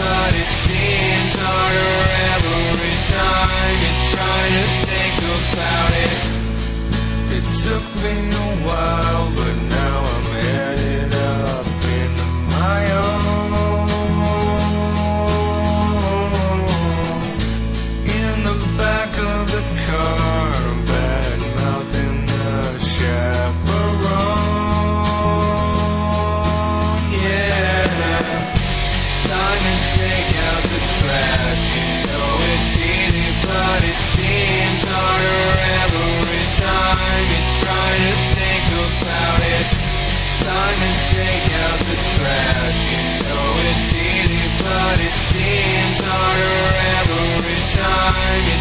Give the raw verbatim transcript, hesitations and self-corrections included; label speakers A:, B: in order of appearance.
A: but it seems harder every time you're trying to think about it. It took me a while, but now I'm headed up into my own. In the back of the car, bad mouthing the chaperone. Yeah, time to take out the trash. You know it's easy, but it seems harder every time you're trying to think about it. Time to take out the trash. You know it's easy, but it seems harder every time you